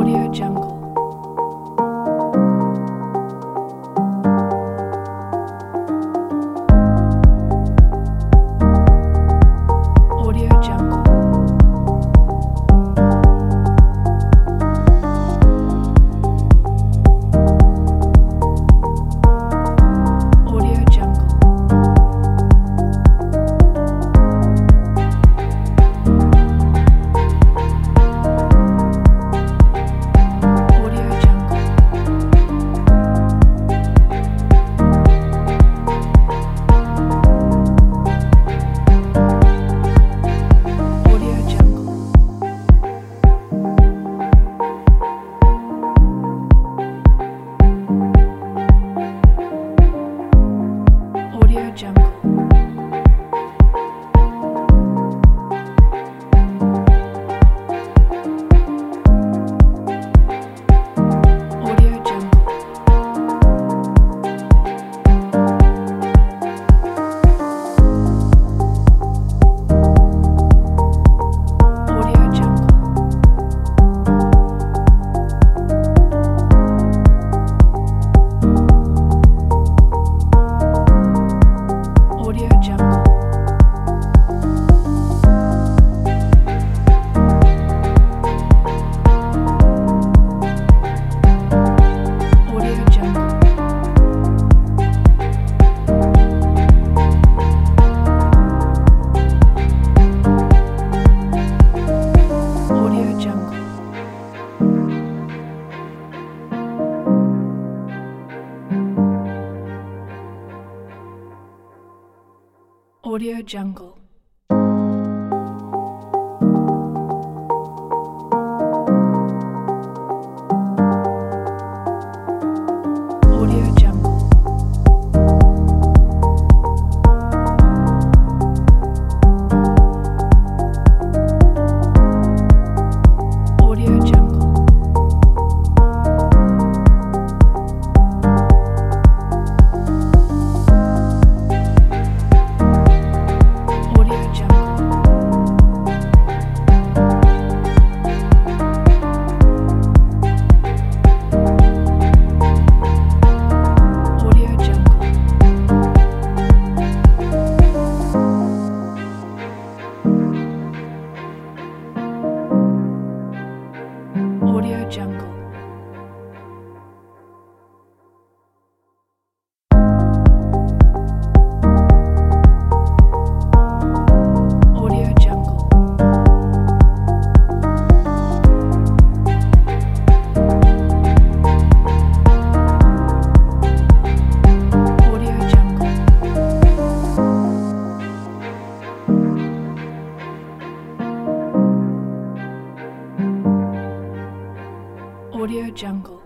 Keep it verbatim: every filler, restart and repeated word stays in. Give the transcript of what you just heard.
Audio Jungle. Audio Jungle. Audio Jungle. Audio Jungle. Audio Jungle. Audio Jungle. Audio Jungle. Audio Jungle. Audio Jungle. Audio Jungle. Audio Jungle. Audio Jungle. Audio Jungle. Audio Jungle. Audio Jungle. Audio Jungle. Audio Jungle. Audio Jungle.